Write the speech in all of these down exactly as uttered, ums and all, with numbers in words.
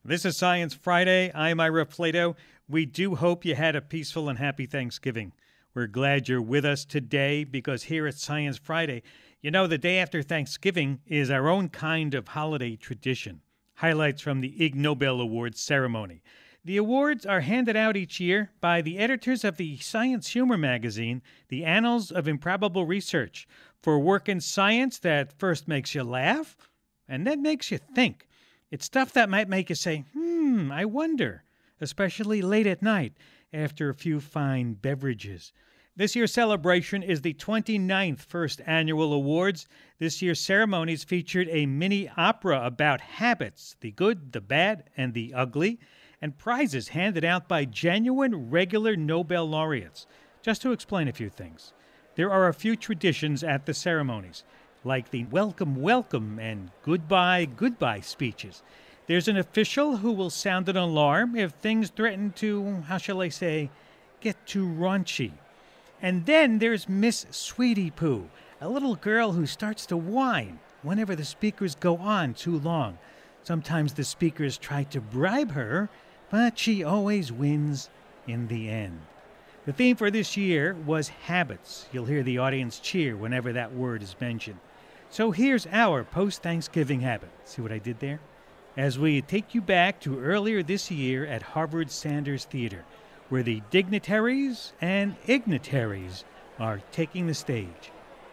This is Science Friday. I'm Ira Flato. We do hope you had a peaceful and happy Thanksgiving. We're glad you're with us today because here at Science Friday, you know, the day after Thanksgiving is our own kind of holiday tradition. Highlights from the Ig Nobel Awards ceremony. The awards are handed out each year by the editors of the science humor magazine, The Annals of Improbable Research, for work in science that first makes you laugh and then makes you think. It's stuff that might make you say, hmm, I wonder, especially late at night after a few fine beverages. This year's celebration is the twenty-ninth First Annual Awards. This year's ceremonies featured a mini opera about habits, the good, the bad, and the ugly, and prizes handed out by genuine, regular Nobel laureates. Just to explain a few things, there are a few traditions at the ceremonies, like the welcome, welcome, and goodbye, goodbye speeches. There's an official who will sound an alarm if things threaten to, how shall I say, get too raunchy. And then there's Miss Sweetie Poo, a little girl who starts to whine whenever the speakers go on too long. Sometimes the speakers try to bribe her, but she always wins in the end. The theme for this year was habits. You'll hear the audience cheer whenever that word is mentioned. So here's our post-Thanksgiving habit. See what I did there? As we take you back to earlier this year at Harvard Sanders Theater, where the dignitaries and ignitaries are taking the stage.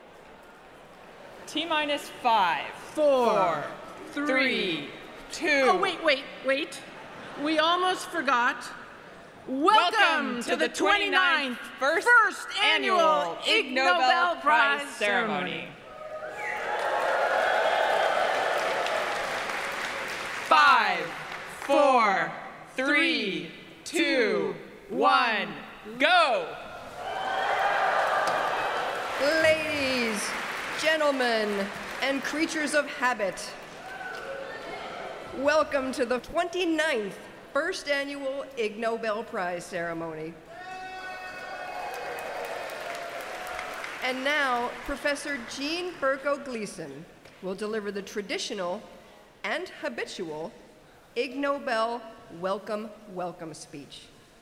T-minus five, four, three, two. Oh, wait, wait, wait. We almost forgot. Welcome, Welcome to, to the twenty-ninth First, first Annual Ig Nobel, Nobel Prize, Prize ceremony. Five, four, three, two, one, go! Ladies, gentlemen, and creatures of habit, welcome to the twenty-ninth First Annual Ig Nobel Prize ceremony. And now, Professor Jean Berko Gleason will deliver the traditional and habitual Ig Nobel Welcome, Welcome speech.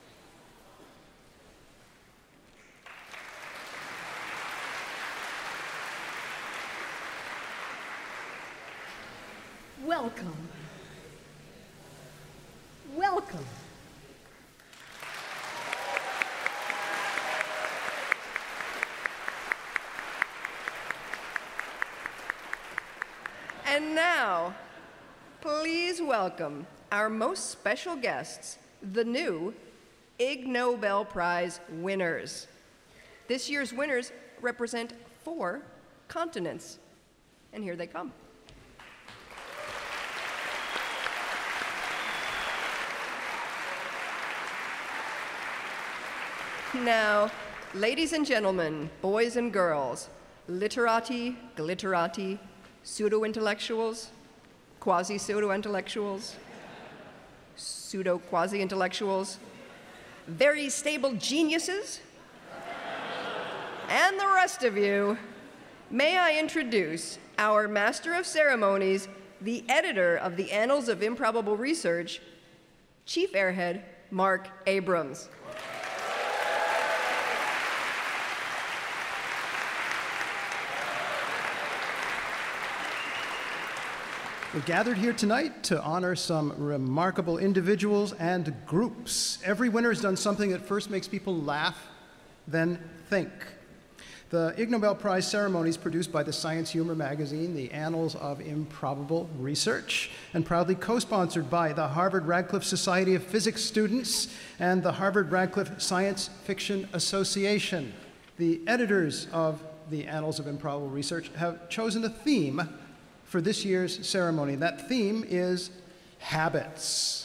Welcome. Welcome. And now, please welcome our most special guests, the new Ig Nobel Prize winners. This year's winners represent four continents. And here they come. Now, ladies and gentlemen, boys and girls, literati, glitterati, pseudo-intellectuals, quasi-pseudo-intellectuals, pseudo-quasi-intellectuals, very stable geniuses, and the rest of you, may I introduce our Master of Ceremonies, the editor of the Annals of Improbable Research, Chief Airhead Mark Abrams. We're gathered here tonight to honor some remarkable individuals and groups. Every winner has done something that first makes people laugh, then think. The Ig Nobel Prize ceremony is produced by the science humor magazine, The Annals of Improbable Research, and proudly co-sponsored by the Harvard Radcliffe Society of Physics Students and the Harvard Radcliffe Science Fiction Association. The editors of the Annals of Improbable Research have chosen a theme for this year's ceremony. That theme is habits.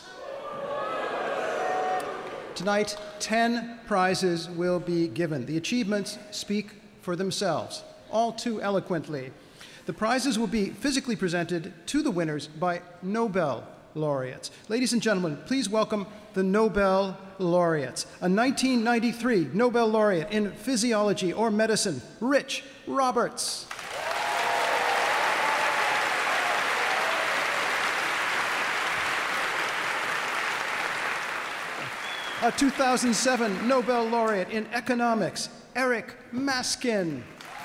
Tonight, ten prizes will be given. The achievements speak for themselves, all too eloquently. The prizes will be physically presented to the winners by Nobel laureates. Ladies and gentlemen, please welcome the Nobel laureates. A nineteen ninety-three Nobel laureate in physiology or medicine, Rich Roberts. a two thousand seven Nobel laureate in economics, Eric Maskin.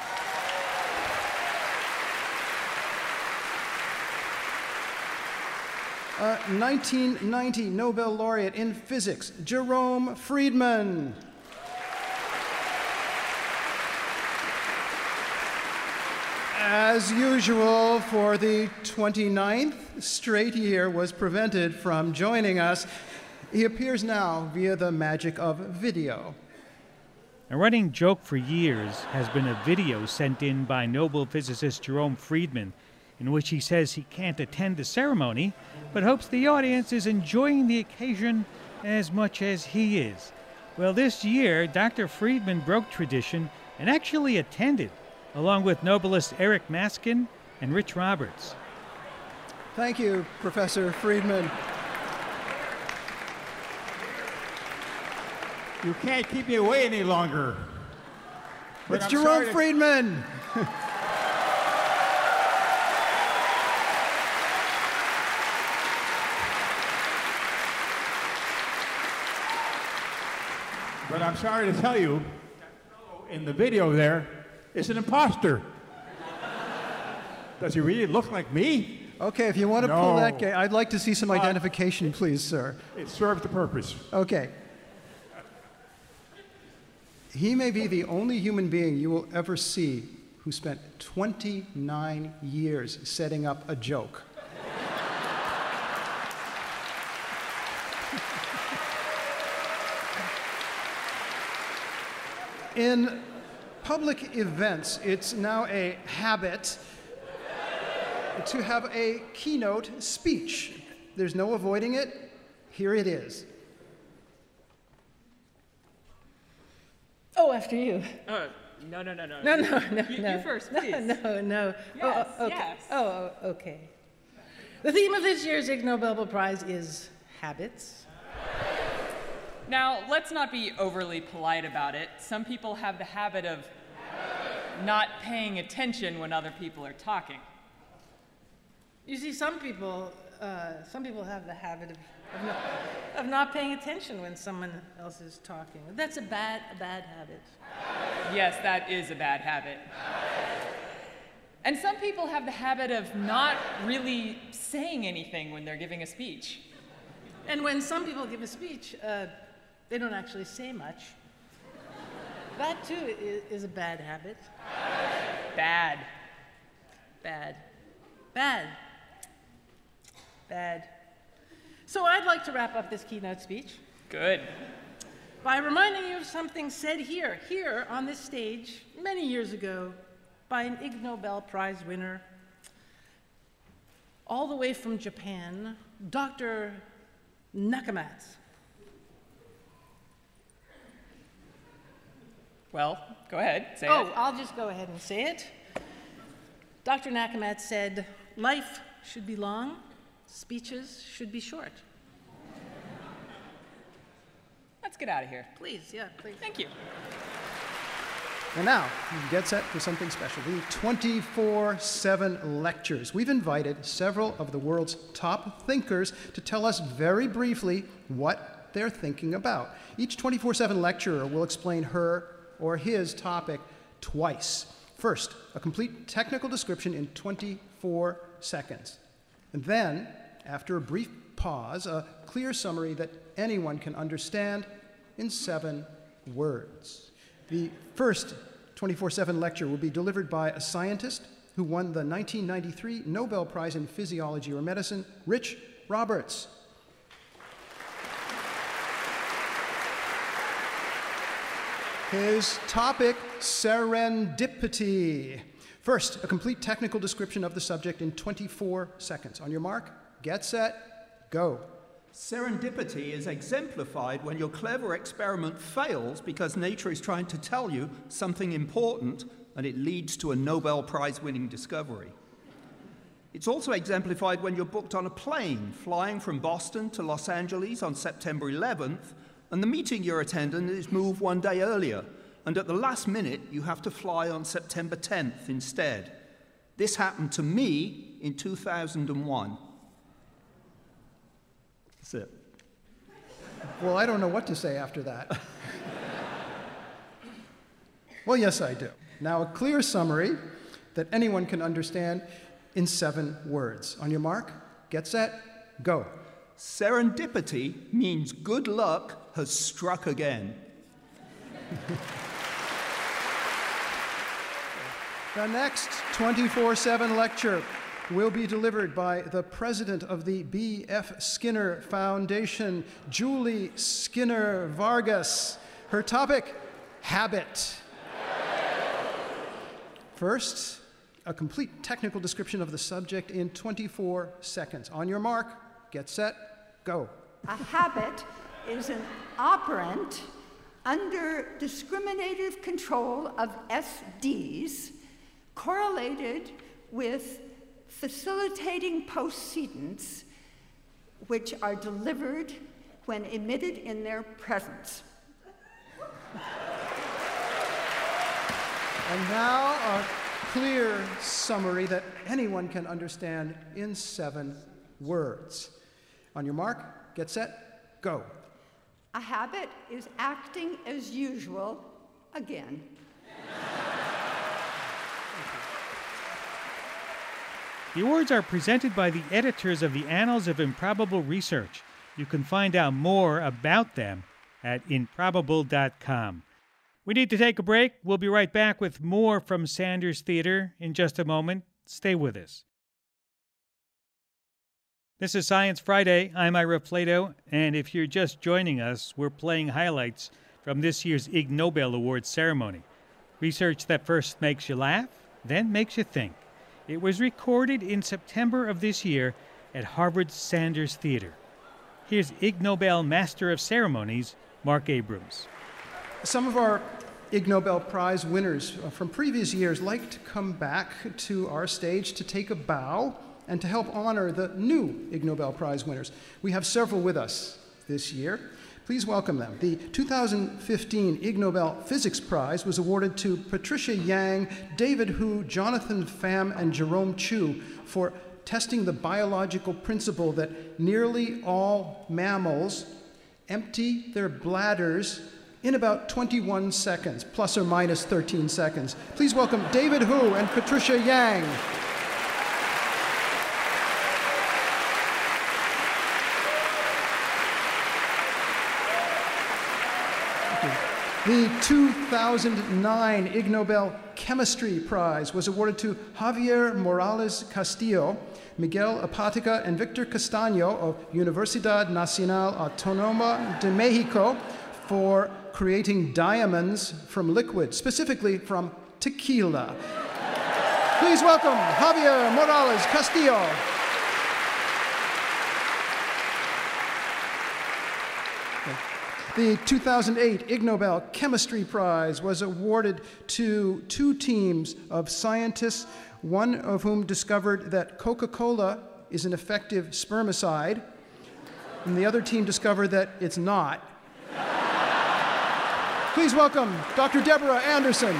A nineteen ninety Nobel laureate in physics, Jerome Friedman. As usual, for the twenty-ninth straight year, was prevented from joining us. He appears now via the magic of video. A running joke for years has been a video sent in by Nobel physicist Jerome Friedman, in which he says he can't attend the ceremony, but hopes the audience is enjoying the occasion as much as he is. Well, this year, Doctor Friedman broke tradition and actually attended, along with Nobelist Eric Maskin and Rich Roberts. Thank you, Professor Friedman. You can't keep me away any longer. But It's I'm Jerome sorry to- Friedman. But I'm sorry to tell you, that fellow in the video there is an imposter. Does he really look like me? Okay, if you want to pull No. that guy, I'd like to see some identification, please, sir. It served the purpose. Okay. He may be the only human being you will ever see who spent twenty-nine years setting up a joke. In public events, it's now a habit to have a keynote speech. There's no avoiding it. Here it is. Oh, after you. Uh, no, no, no, no. No, You- no, no, you, no. You first, No, please. No, no. Yes, oh, okay. yes. Oh, oh, okay. The theme of this year's Ig Nobel Prize is habits. Now, let's not be overly polite about it. Some people have the habit of not paying attention when other people are talking. You see, some people, uh, some people have the habit of, of, not, of not paying attention when someone else is talking. That's a bad, a bad habit. Yes, that is a bad habit. And some people have the habit of not really saying anything when they're giving a speech. And when some people give a speech, uh, they don't actually say much. That, too, is, is a bad habit. Bad. Bad. Bad. Bad. So I'd like to wrap up this keynote speech Good. by reminding you of something said here, here on this stage, many years ago, by an Ig Nobel Prize winner, all the way from Japan, Doctor Nakamatsu. Well, go ahead, say Oh, it. I'll just go ahead and say it. Doctor Nakamatsu said, "Life should be long, speeches should be short." Let's get out of here. Please, yeah, please. Thank you. And now, get set for something special, the twenty-four seven lectures. We've invited several of the world's top thinkers to tell us very briefly what they're thinking about. Each twenty-four seven lecturer will explain her or his topic twice. First, a complete technical description in twenty-four seconds. And then, after a brief pause, a clear summary that anyone can understand in seven words. The first twenty-four seven lecture will be delivered by a scientist who won the nineteen ninety-three Nobel Prize in Physiology or Medicine, Rich Roberts. His topic, serendipity. First, a complete technical description of the subject in twenty-four seconds. On your mark, get set, go. Serendipity is exemplified when your clever experiment fails because nature is trying to tell you something important and it leads to a Nobel Prize-winning discovery. It's also exemplified when you're booked on a plane flying from Boston to Los Angeles on September eleventh, and the meeting you're attending is moved one day earlier, and at the last minute you have to fly on September tenth instead. This happened to me in two thousand one. That's it. Well, I don't know what to say after that. Well, yes, I do. Now, a clear summary that anyone can understand in seven words. On your mark, get set, go. Serendipity means good luck has struck again. The next twenty-four seven lecture will be delivered by the president of the B F Skinner Foundation, Julie Skinner Vargas. Her topic, habit. First, a complete technical description of the subject in twenty-four seconds. On your mark, get set, go. A habit is an operant under discriminative control of S Ds correlated with facilitating postcedents which are delivered when emitted in their presence. And now a clear summary that anyone can understand in seven words. On your mark, get set, go. A habit is acting as usual again. The awards are presented by the editors of the Annals of Improbable Research. You can find out more about them at improbable dot com. We need to take a break. We'll be right back with more from Sanders Theater in just a moment. Stay with us. This is Science Friday. I'm Ira Flatow, and if you're just joining us, we're playing highlights from this year's Ig Nobel Awards ceremony. Research that first makes you laugh, then makes you think. It was recorded in September of this year at Harvard's Sanders Theater. Here's Ig Nobel Master of Ceremonies, Mark Abrams. Some of our Ig Nobel Prize winners from previous years like to come back to our stage to take a bow and to help honor the new Ig Nobel Prize winners. We have several with us this year. Please welcome them. The two thousand fifteen Ig Nobel Physics Prize was awarded to Patricia Yang, David Hu, Jonathan Pham, and Jerome Chu for testing the biological principle that nearly all mammals empty their bladders in about twenty-one seconds, plus or minus thirteen seconds. Please welcome David Hu and Patricia Yang. The two thousand nine Ig Nobel Chemistry Prize was awarded to Javier Morales Castillo, Miguel Apatica, and Victor Castaño of Universidad Nacional Autónoma de Mexico for creating diamonds from liquid, specifically from tequila. Please welcome Javier Morales Castillo. The two thousand eight Ig Nobel Chemistry Prize was awarded to two teams of scientists, one of whom discovered that Coca-Cola is an effective spermicide, and the other team discovered that it's not. Please welcome Doctor Deborah Anderson.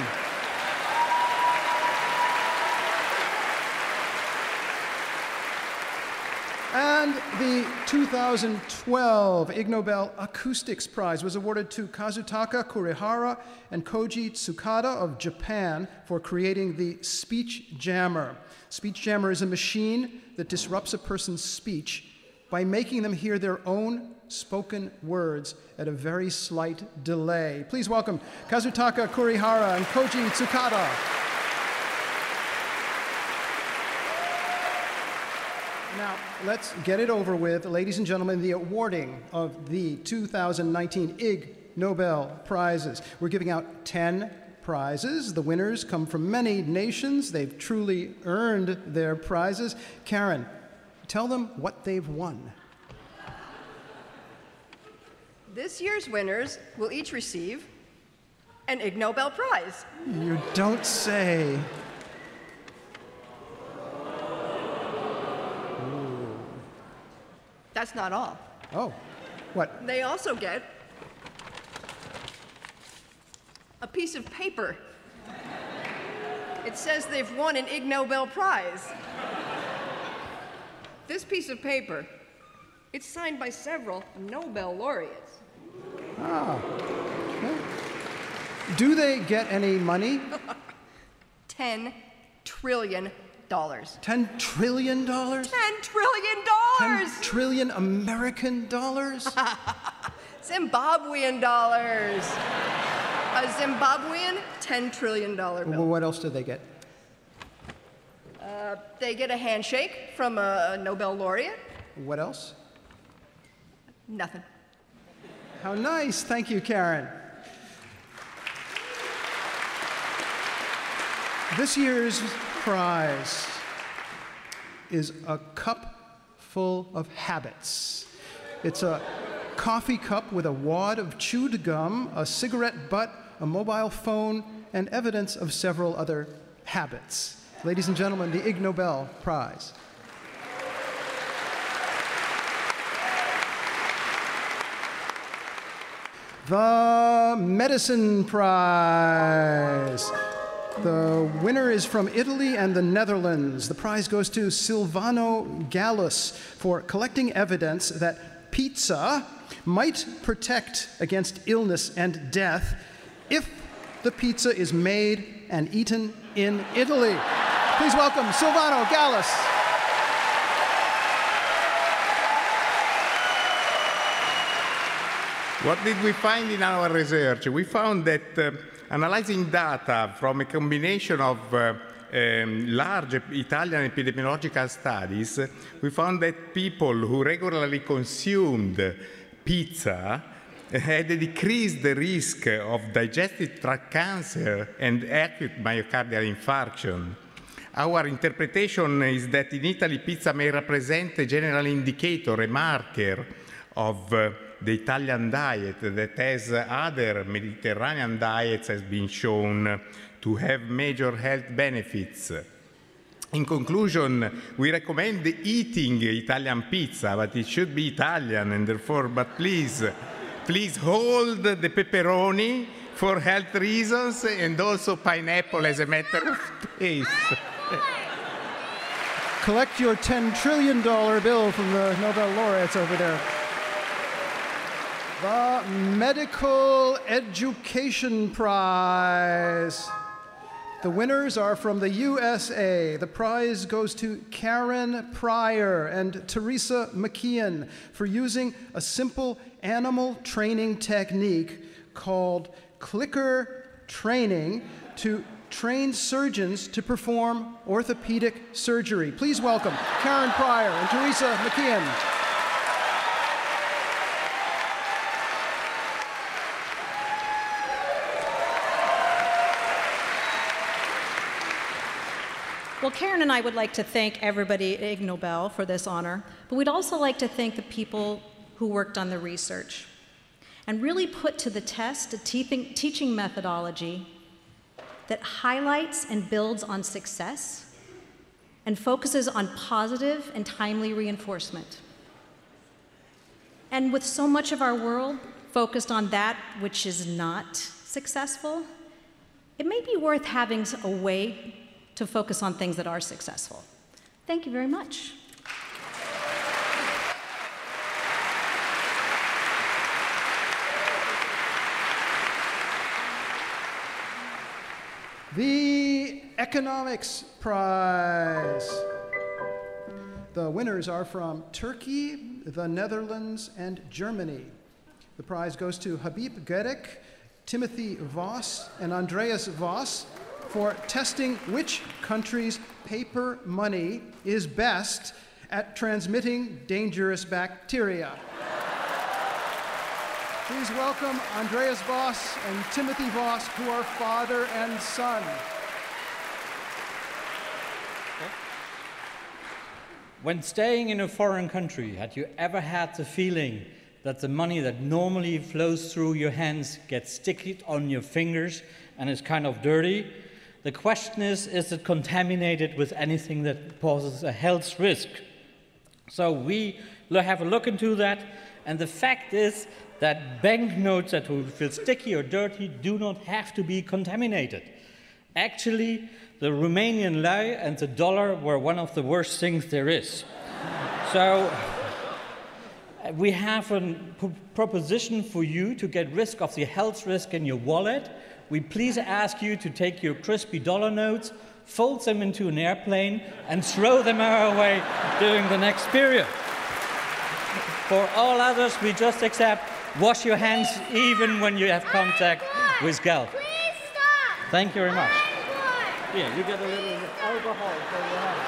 And the two thousand twelve Ig Nobel Acoustics Prize was awarded to Kazutaka Kurihara and Koji Tsukada of Japan for creating the Speech Jammer. Speech Jammer is a machine that disrupts a person's speech by making them hear their own spoken words at a very slight delay. Please welcome Kazutaka Kurihara and Koji Tsukada. Now, let's get it over with, ladies and gentlemen, the awarding of the two thousand nineteen Ig Nobel Prizes. We're giving out ten prizes. The winners come from many nations. They've truly earned their prizes. Karen, tell them what they've won. This year's winners will each receive an Ig Nobel Prize. You don't say. That's not all. Oh, what? They also get a piece of paper. It says they've won an Ig Nobel Prize. This piece of paper It's signed by several Nobel laureates. Ah. Okay. Do they get any money? Ten trillion dollars. Ten trillion dollars? Ten trillion dollars! Ten trillion American dollars? Zimbabwean dollars. A Zimbabwean ten trillion dollar bill. Well, what else do they get? Uh, they get a handshake from a Nobel laureate. What else? Nothing. How nice. Thank you, Karen. This year's prize is a cup full of habits. It's a coffee cup with a wad of chewed gum, a cigarette butt, a mobile phone, and evidence of several other habits. Ladies and gentlemen, the Ig Nobel Prize. The Medicine Prize. The winner is from Italy and the Netherlands. The prize goes to Silvano Gallus for collecting evidence that pizza might protect against illness and death if the pizza is made and eaten in Italy. Please welcome Silvano Gallus. What did we find in our research? We found that uh, analyzing data from a combination of uh, um, large Italian epidemiological studies, we found that people who regularly consumed pizza had a decreased risk of digestive tract cancer and acute myocardial infarction. Our interpretation is that in Italy, pizza may represent a general indicator, a marker of uh, the Italian diet that, as other Mediterranean diets, has been shown to have major health benefits. In conclusion, we recommend eating Italian pizza, but it should be Italian, and therefore, but please, please hold the pepperoni for health reasons, and also pineapple as a matter of taste. Collect your ten trillion dollar bill from the Nobel laureates over there. The Medical Education Prize. The winners are from the U S A. The prize goes to Karen Pryor and Teresa McKeon for using a simple animal training technique called clicker training to train surgeons to perform orthopedic surgery. Please welcome Karen Pryor and Teresa McKeon. Well, Karen and I would like to thank everybody at Ig Nobel for this honor, but we'd also like to thank the people who worked on the research and really put to the test a te- teaching methodology that highlights and builds on success and focuses on positive and timely reinforcement. And with so much of our world focused on that which is not successful, it may be worth having a way to focus on things that are successful. Thank you very much. The Economics Prize. The winners are from Turkey, the Netherlands, and Germany. The prize goes to Habib Gerek, Timothy Voss, and Andreas Voss for testing which country's paper money is best at transmitting dangerous bacteria. Please welcome Andreas Voss and Timothy Voss, who are father and son. When staying in a foreign country, had you ever had the feeling that the money that normally flows through your hands gets sticky on your fingers and is kind of dirty? The question is, is it contaminated with anything that poses a health risk? So we have a look into that, and the fact is that banknotes that will feel sticky or dirty do not have to be contaminated. Actually, the Romanian lei and the dollar were one of the worst things there is. So Uh, we have a p- proposition for you to get rid of the health risk in your wallet. We please ask you to take your crispy dollar notes, fold them into an airplane, and throw them our way during the next period. For all others, we just accept wash your hands even when you have contact with gel. Please stop. Thank you very much. Good. Here, you get a little alcohol for your hands.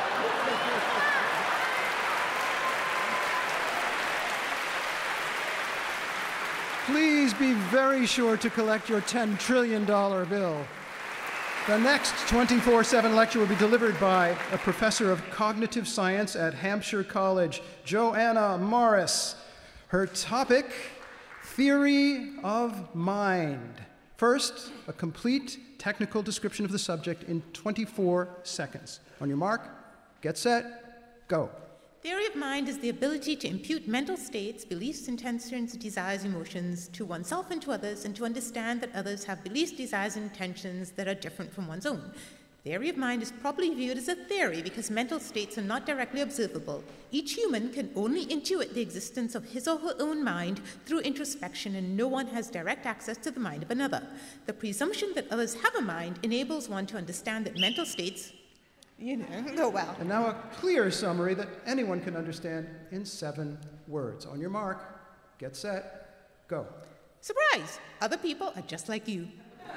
Please be very sure to collect your ten trillion dollar bill. The next twenty-four seven lecture will be delivered by a professor of cognitive science at Hampshire College, Joanna Morris. Her topic, theory of mind. First, a complete technical description of the subject in twenty-four seconds. On your mark, get set, go. Theory of mind is the ability to impute mental states, beliefs, intentions, desires, emotions to oneself and to others, and to understand that others have beliefs, desires, and intentions that are different from one's own. Theory of mind is probably viewed as a theory because mental states are not directly observable. Each human can only intuit the existence of his or her own mind through introspection, and no one has direct access to the mind of another. The presumption that others have a mind enables one to understand that mental states, you know, go well. And now a clear summary that anyone can understand in seven words. On your mark, get set, go. Surprise! Other people are just like you.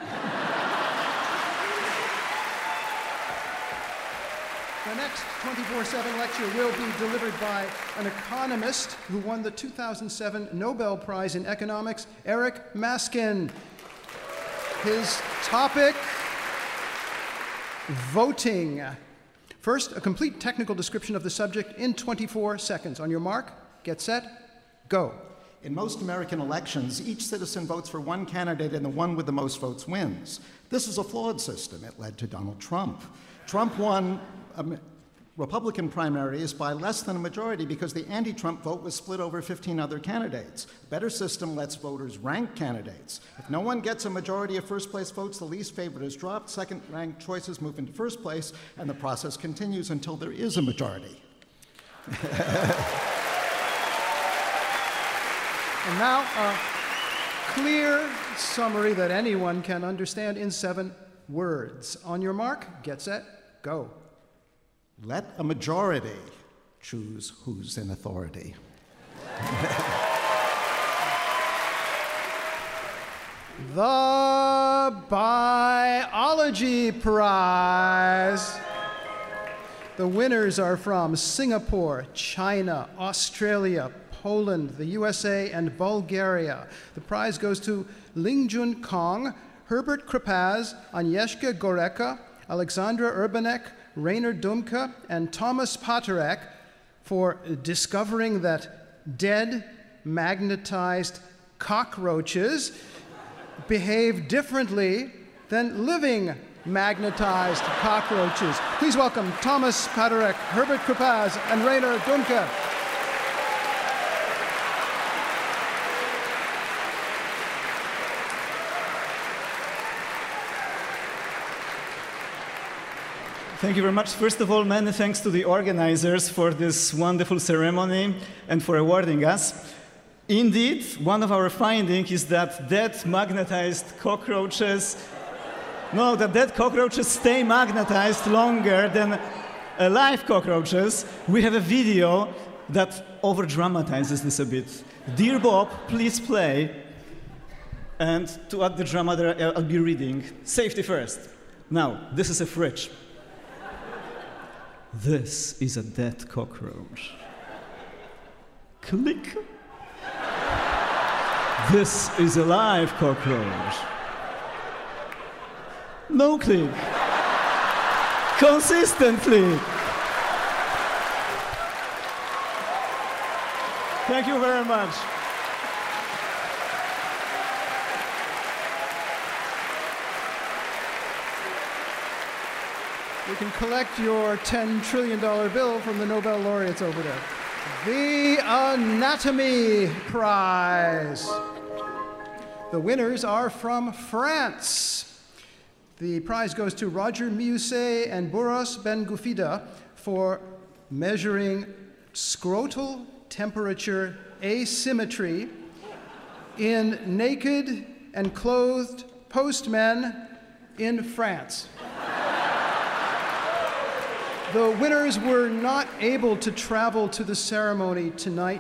The next twenty-four seven lecture will be delivered by an economist who won the two thousand seven Nobel Prize in Economics, Eric Maskin. His topic, voting. First, a complete technical description of the subject in twenty-four seconds. On your mark, get set, go. In most American elections, each citizen votes for one candidate and the one with the most votes wins. This is a flawed system. It led to Donald Trump. Trump won um, Republican primaries by less than a majority because the anti-Trump vote was split over fifteen other candidates. A better system lets voters rank candidates. If no one gets a majority of first-place votes, the least favorite is dropped, second-ranked choices move into first place, and the process continues until there is a majority. And now, a clear summary that anyone can understand in seven words. On your mark, get set, go. Let a majority choose who's in authority. The Biology Prize. The winners are from Singapore, China, Australia, Poland, the U S A, and Bulgaria. The prize goes to Lingjun Kong, Herbert Kripaz, Agnieszka Goreka, Alexandra Urbanek, Rainer Dumke, and Thomas Paterek for discovering that dead, magnetized cockroaches behave differently than living magnetized cockroaches. Please welcome Thomas Paterek, Herbert Kripaz, and Rainer Dumke. Thank you very much. First of all, many thanks to the organizers for this wonderful ceremony and for awarding us. Indeed, one of our findings is that dead magnetized cockroaches, no, that dead cockroaches stay magnetized longer than alive cockroaches. We have a video that over-dramatizes this a bit. Dear Bob, please play. And to add the drama there, I'll be reading. Safety first. Now, this is a fridge. This is a dead cockroach. Click. This is a live cockroach. No click. Consistently. Thank you very much. You can collect your ten trillion dollar bill from the Nobel laureates over there. The Anatomy Prize. The winners are from France. The prize goes to Roger Miusset and Boros Ben-Gufida for measuring scrotal temperature asymmetry in naked and clothed postmen in France. The winners were not able to travel to the ceremony tonight.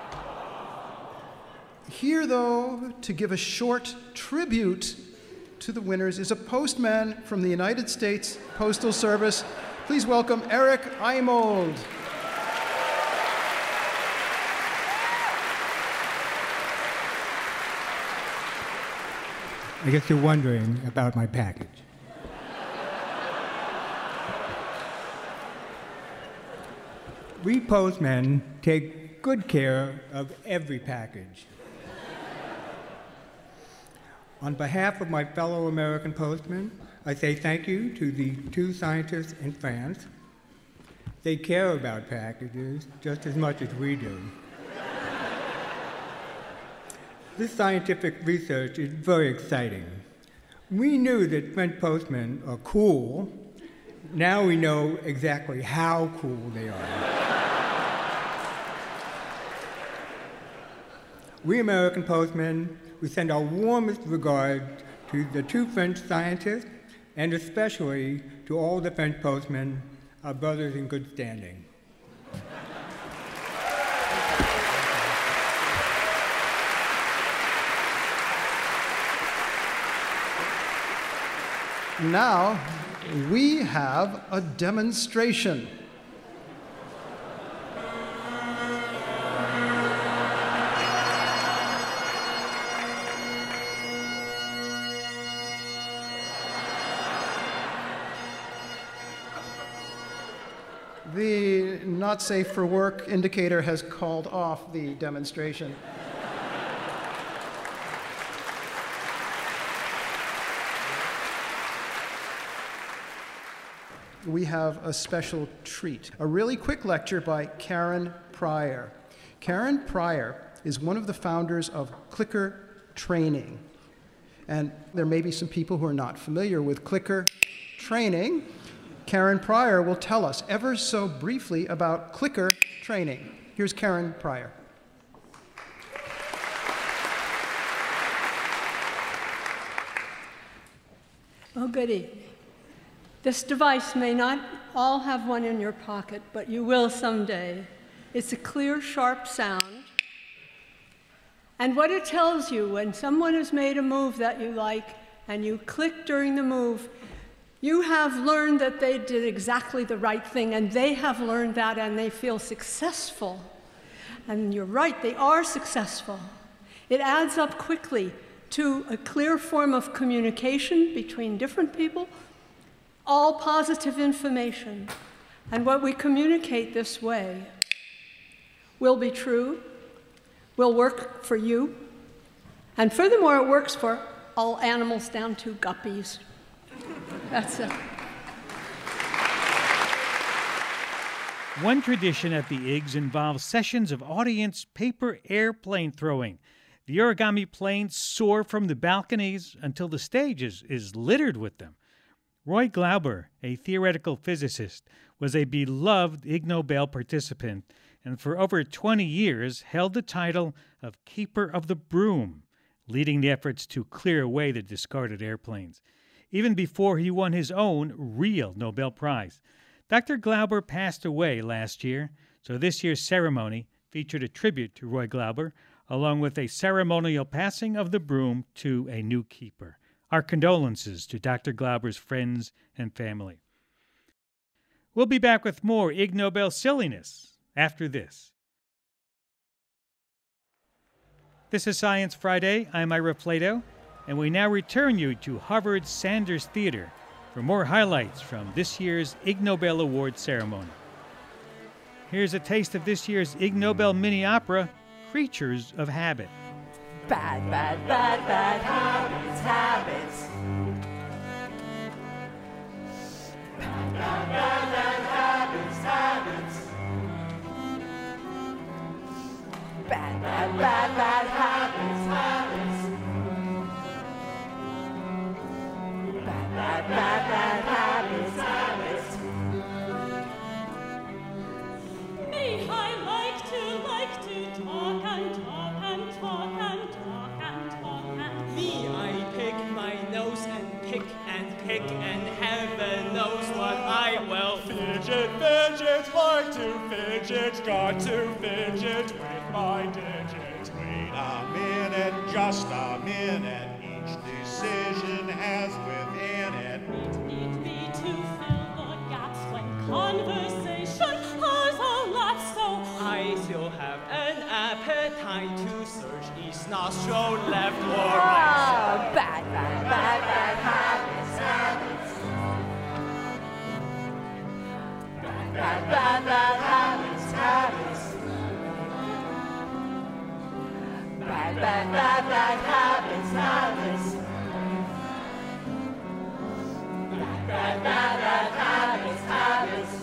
Here, though, to give a short tribute to the winners is a postman from the United States Postal Service. Please welcome Eric Eimold. I guess you're wondering about my package. We postmen take good care of every package. On behalf of my fellow American postmen, I say thank you to the two scientists in France. They care about packages just as much as we do. This scientific research is very exciting. We knew that French postmen are cool. Now we know exactly how cool they are. We American postmen, we send our warmest regards to the two French scientists, and especially to all the French postmen, our brothers in good standing. Now, we have a demonstration. The not safe for work indicator has called off the demonstration. We have a special treat, a really quick lecture by Karen Pryor. Karen Pryor is one of the founders of Clicker Training. And there may be some people who are not familiar with Clicker Training. Karen Pryor will tell us ever so briefly about Clicker Training. Here's Karen Pryor. Oh, goody. This device may not all have one in your pocket, but you will someday. It's a clear, sharp sound. And what it tells you when someone has made a move that you like and you click during the move, you have learned that they did exactly the right thing, and they have learned that, and they feel successful. And you're right, they are successful. It adds up quickly to a clear form of communication between different people, all positive information. And what we communicate this way will be true, will work for you, and furthermore, it works for all animals down to guppies. That's it. One tradition at the I G S involves sessions of audience paper airplane throwing. The origami planes soar from the balconies until the stage is, is littered with them. Roy Glauber, a theoretical physicist, was a beloved Ig Nobel participant and for over twenty years held the title of Keeper of the Broom, leading the efforts to clear away the discarded airplanes, even before he won his own real Nobel Prize. Doctor Glauber passed away last year, so this year's ceremony featured a tribute to Roy Glauber, along with a ceremonial passing of the broom to a new keeper. Our condolences to Doctor Glauber's friends and family. We'll be back with more Ig Nobel silliness after this. This is Science Friday. I'm Ira Plato, and we now return you to Harvard's Sanders Theater for more highlights from this year's Ig Nobel Award ceremony. Here's a taste of this year's Ig Nobel mini-opera, Creatures of Habit. Bad, bad, bad, bad habits, habits. Bad, bad, bad, bad habits, habits. Bad, bad, bad, bad habits, habits. Bad, bad, bad, bad habits, habits. Me, I like to, like to talk and fidget, got to fidget with my digits. Wait a minute, just a minute. Each decision has within it. Need me to fill the gaps when conversation has a lot, so I still have an appetite to search east nostril, left or right. Oh, bad, bad, bad, bad habits, habits. Bad, bad, bad, bad habits, habits. Bad, bad, bad, bad habits, habits. Bad, bad, bad, bad habits, habits.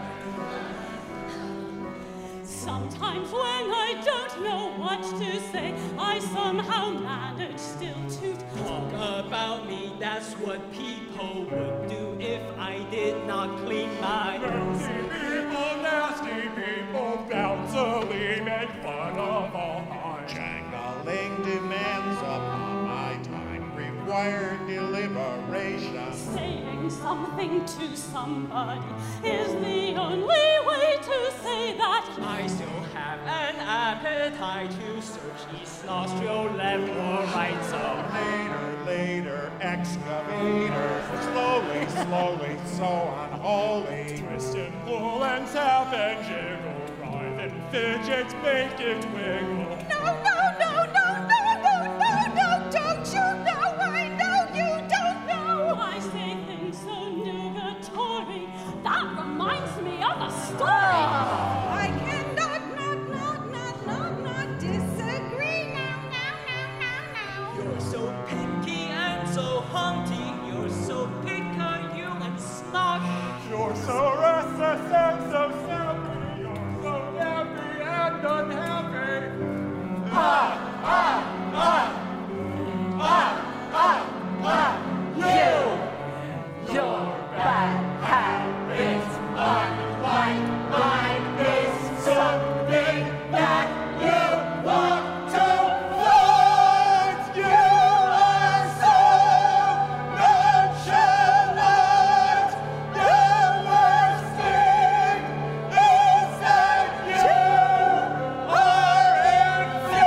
sometimes when I don't know what to say, I somehow manage still to talk about me. That's what people would do if I did not clean my nose. People, nasty people, bound to make fun of all my jangling demands upon my time, required deliberation. Saying something to somebody is the only way to say that I still have an appetite to search east nostril, left or right. So later, later, excavator, slowly, slowly, so unholy. Twist and pull and tap and jiggle, writhe and fidget, make it wiggle. No, no, no, no, no, no, no, no, don't you know? I know you don't know. I say things so nugatory. That reminds me of a story. Oh, I cannot, not, not, not, not, not disagree. Now, now, now, now, now. You're so picky and so haunting. You're so picayune and snot. You're so restless and so snappy. You're so happy and unhappy. Ah, ah, ah. Ah, ah, ah. You, your bad habits unlike mine is something that you want to flaunt. You are so nonchalant. The worst thing is that you are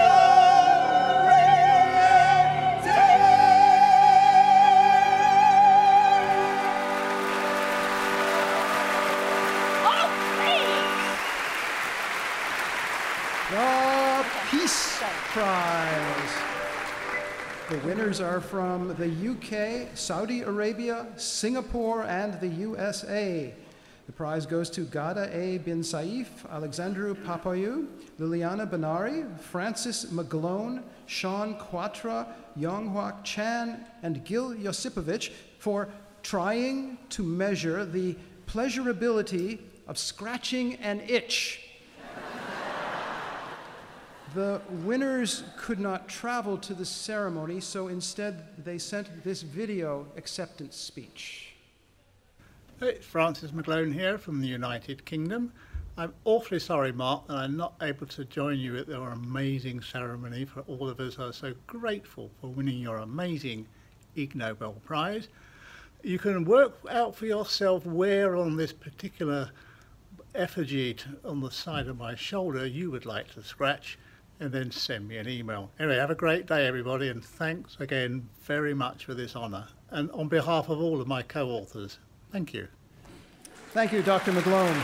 The Peace Prize. The winners are from the U K, Saudi Arabia, Singapore, and the U S A. The prize goes to Gada A. bin Saif, Alexandru Papayu, Liliana Benari, Francis McGlone, Sean Quatra, Yonghwak Chan, and Gil Josipovic for trying to measure the pleasurability of scratching an itch. The winners could not travel to the ceremony, so instead they sent this video acceptance speech. It's Francis McGlone here from the United Kingdom. I'm awfully sorry, Mark, that I'm not able to join you at your amazing ceremony. For all of us are so grateful for winning your amazing Ig Nobel Prize. You can work out for yourself where on this particular effigy on the side of my shoulder you would like to scratch, and then send me an email. Anyway, have a great day, everybody, and thanks again very much for this honour. And on behalf of all of my co-authors, thank you. Thank you, Doctor McGlone.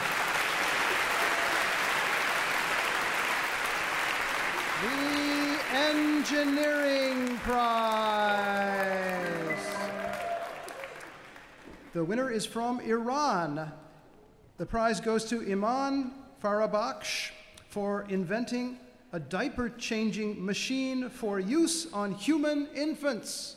The Engineering Prize. The winner is from Iran. The prize goes to Iman Farabakhsh for inventing a diaper-changing machine for use on human infants.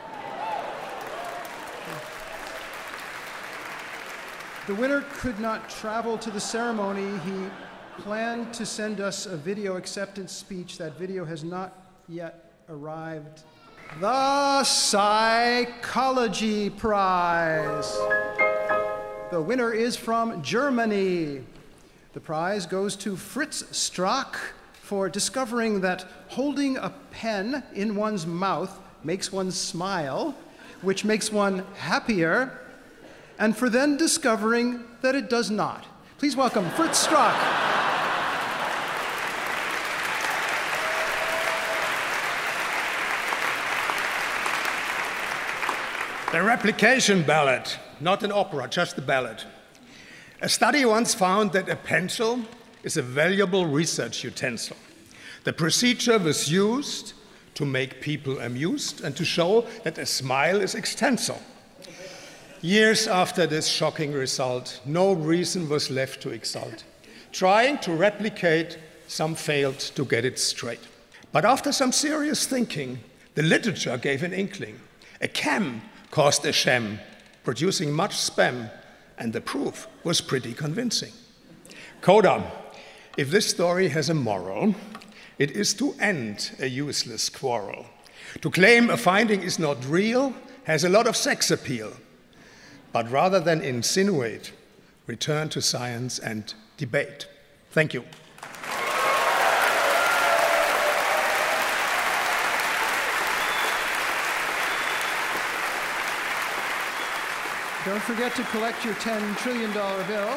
The winner could not travel to the ceremony. He planned to send us a video acceptance speech. That video has not yet arrived. The Psychology Prize. The winner is from Germany. The prize goes to Fritz Strack for discovering that holding a pen in one's mouth makes one smile, which makes one happier, and for then discovering that it does not, Please welcome Fritz Strock. The replication ballad, not an opera, just a ballad. A study once found that a pencil is a valuable research utensil. The procedure was used to make people amused and to show that a smile is extensile. Years after this shocking result, no reason was left to exult. Trying to replicate, some failed to get it straight. But after some serious thinking, the literature gave an inkling. A cam caused a sham, producing much spam, and the proof was pretty convincing. Coda, if this story has a moral, it is to end a useless quarrel. To claim a finding is not real has a lot of sex appeal. But rather than insinuate, return to science and debate. Thank you. Don't forget to collect your ten trillion dollar bill.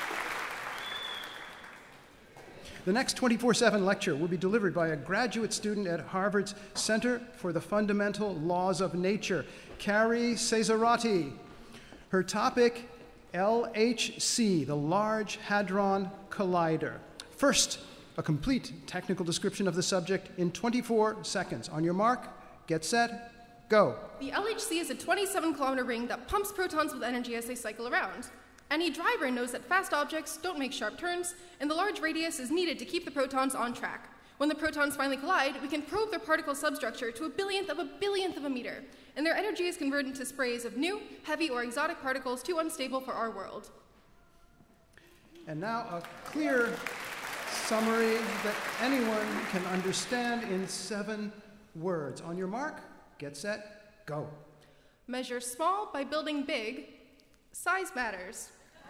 The next twenty-four seven lecture will be delivered by a graduate student at Harvard's Center for the Fundamental Laws of Nature, Carrie Cesarati. Her topic, L H C, the Large Hadron Collider. First, a complete technical description of the subject in twenty-four seconds. On your mark, get set, go. The L H C is a twenty-seven kilometer ring that pumps protons with energy as they cycle around. Any driver knows that fast objects don't make sharp turns, and the large radius is needed to keep the protons on track. When the protons finally collide, we can probe their particle substructure to a billionth of a billionth of a meter, and their energy is converted into sprays of new, heavy, or exotic particles too unstable for our world. And now a clear summary that anyone can understand in seven words. On your mark, get set, go. Measure small by building big. Size matters.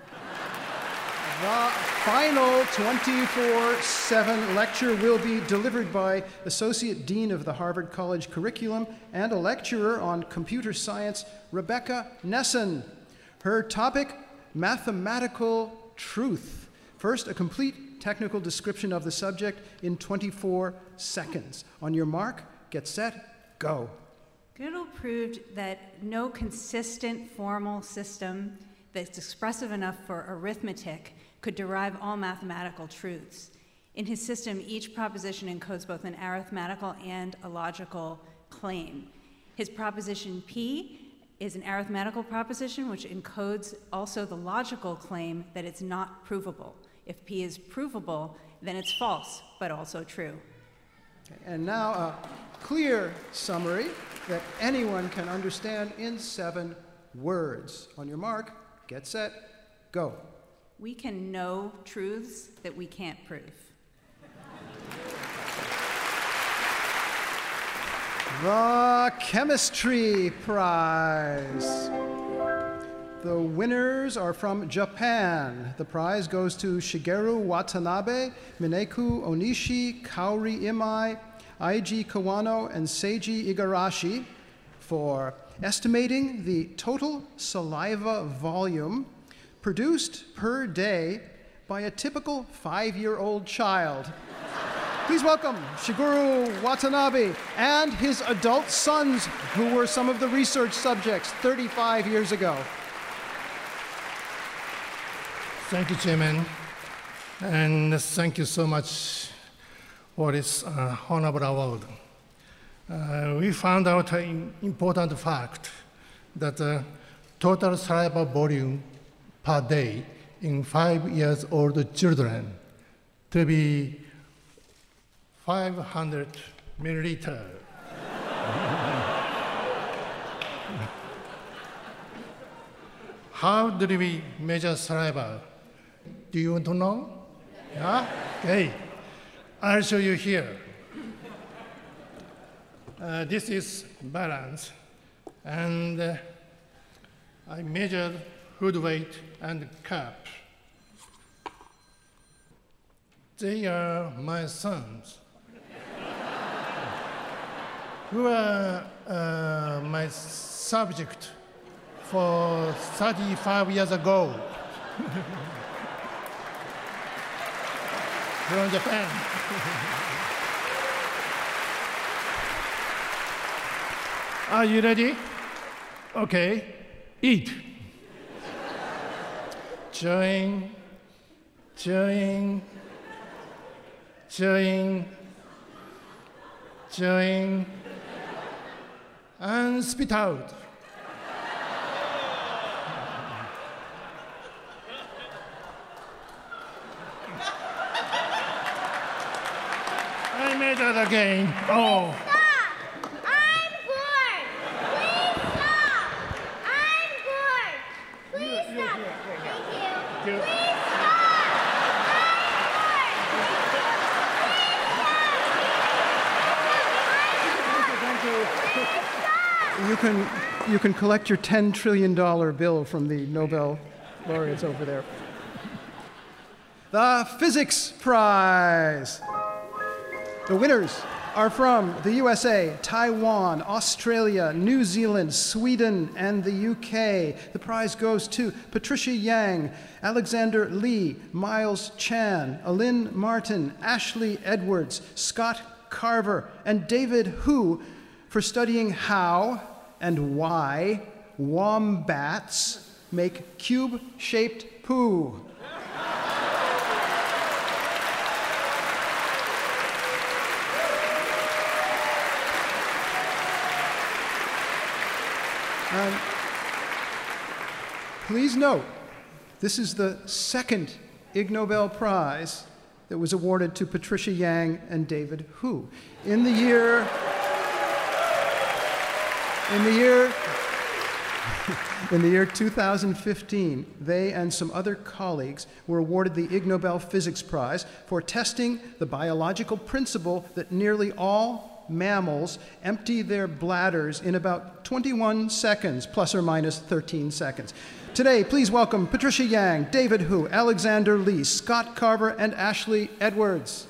The final twenty-four seven lecture will be delivered by Associate Dean of the Harvard College Curriculum and a lecturer on computer science, Rebecca Nesson. Her topic, mathematical truth. First, a complete technical description of the subject in twenty-four seconds. On your mark, get set, go. Gödel proved that no consistent formal system that's expressive enough for arithmetic could derive all mathematical truths. In his system, each proposition encodes both an arithmetical and a logical claim. His proposition P is an arithmetical proposition which encodes also the logical claim that it's not provable. If P is provable, then it's false, but also true. Okay, and now a clear summary that anyone can understand in seven words. On your mark, get set, go. We can know truths that we can't prove. The Chemistry Prize. The winners are from Japan. The prize goes to Shigeru Watanabe, Mineku Onishi, Kaori Imai, Eiji Kawano, and Seiji Igarashi for estimating the total saliva volume produced per day by a typical five-year-old child. Please welcome Shigeru Watanabe and his adult sons, who were some of the research subjects thirty-five years ago. Thank you, Chairman, and thank you so much for this uh, honorable award. Uh, we found out an important fact that the total saliva volume per day in five years old children to be five hundred milliliter. How do we measure saliva? Do you want to know? Yeah? Okay. I'll show you here. Uh, this is balance, and uh, I measured food weight and cup. They are my sons, who are uh, my subject for thirty-five years ago. from Japan. Are you ready? Okay, eat. Chewing, chewing, chewing, chewing, and spit out. I made it again. Oh. You can, you can collect your ten trillion dollar bill from the Nobel laureates over there. The Physics Prize. The winners are from the U S A, Taiwan, Australia, New Zealand, Sweden, and the U K. The prize goes to Patricia Yang, Alexander Lee, Miles Chan, Alin Martin, Ashley Edwards, Scott Carver, and David Hu for studying how and why wombats make cube-shaped poo. Um, please note, this is the second Ig Nobel Prize that was awarded to Patricia Yang and David Hu. In the year, in the year, in the year two thousand fifteen, they and some other colleagues were awarded the Ig Nobel Physics Prize for testing the biological principle that nearly all mammals empty their bladders in about twenty-one seconds, plus or minus thirteen seconds. Today, please welcome Patricia Yang, David Hu, Alexander Lee, Scott Carver, and Ashley Edwards.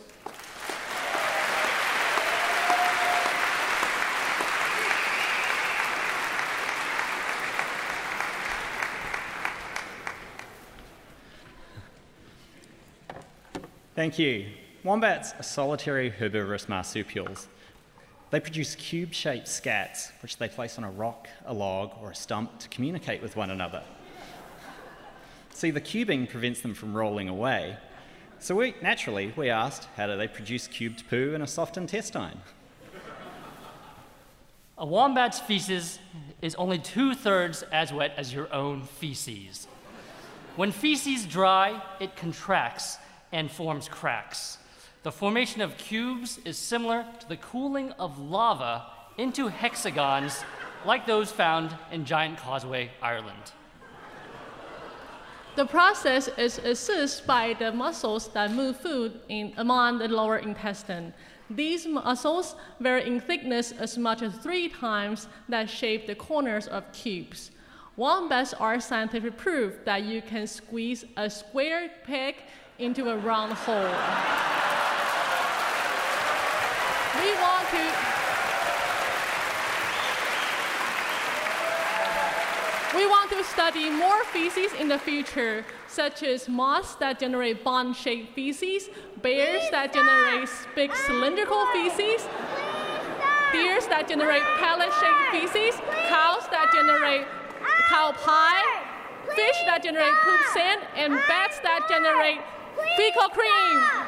Thank you. Wombats are solitary herbivorous marsupials. They produce cube-shaped scats, which they place on a rock, a log, or a stump to communicate with one another. See, the cubing prevents them from rolling away. So we, naturally, we asked, how do they produce cubed poo in a soft intestine? A wombat's feces is only two-thirds as wet as your own feces. When feces dry, it contracts and forms cracks. The formation of cubes is similar to the cooling of lava into hexagons like those found in Giant Causeway, Ireland. The process is assisted by the muscles that move food in, among the lower intestine. These muscles vary in thickness as much as three times that shape the corners of cubes. Wombats are scientific proof that you can squeeze a square peg into a round hole. We want to We want to study more feces in the future, such as moths that generate bun-shaped feces, bears that generate big cylindrical feces, deers that generate pellet-shaped feces, cows that generate cow pie, fish that generate poop sand, and bats that generate fecal cream.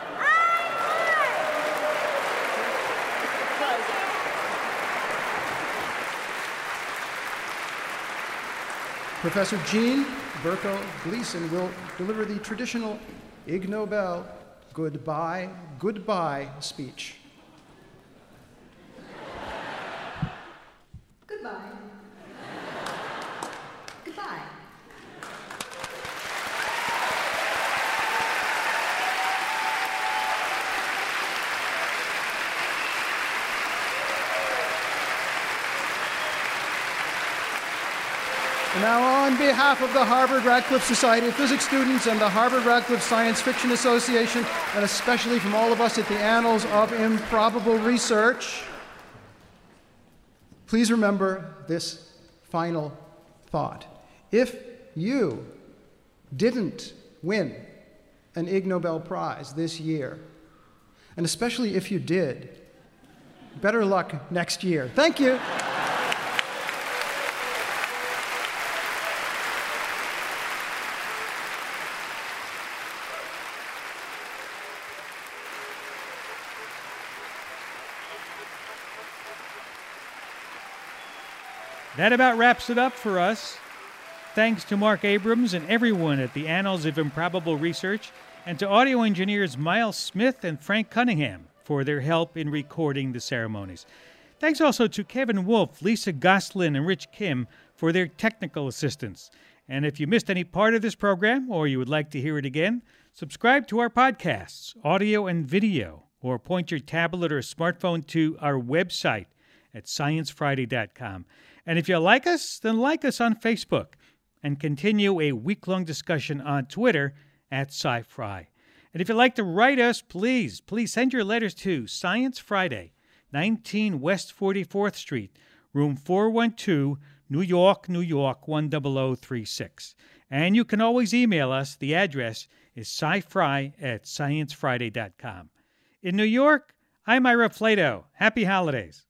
Professor Jean Berko Gleason will deliver the traditional Ig Nobel goodbye, goodbye speech. Goodbye. Goodbye. And now, on behalf of the Harvard-Radcliffe Society of Physics students and the Harvard-Radcliffe Science Fiction Association, and especially from all of us at the Annals of Improbable Research, please remember this final thought. If you didn't win an Ig Nobel Prize this year. And especially if you did, better luck next year. Thank you. That about wraps it up for us. Thanks to Mark Abrams and everyone at the Annals of Improbable Research, and to audio engineers Miles Smith and Frank Cunningham for their help in recording the ceremonies. Thanks also to Kevin Wolf, Lisa Goslin, and Rich Kim for their technical assistance. And if you missed any part of this program, or you would like to hear it again, subscribe to our podcasts, audio and video, or point your tablet or smartphone to our website at science friday dot com. And if you like us, then like us on Facebook and continue a week-long discussion on Twitter at SciFri. And if you'd like to write us, please, please send your letters to Science Friday, nineteen West forty-fourth Street, room four one two, New York, New York, one zero zero three six. And you can always email us. The address is scifri at science friday dot com. In New York, I'm Ira Flato. Happy holidays.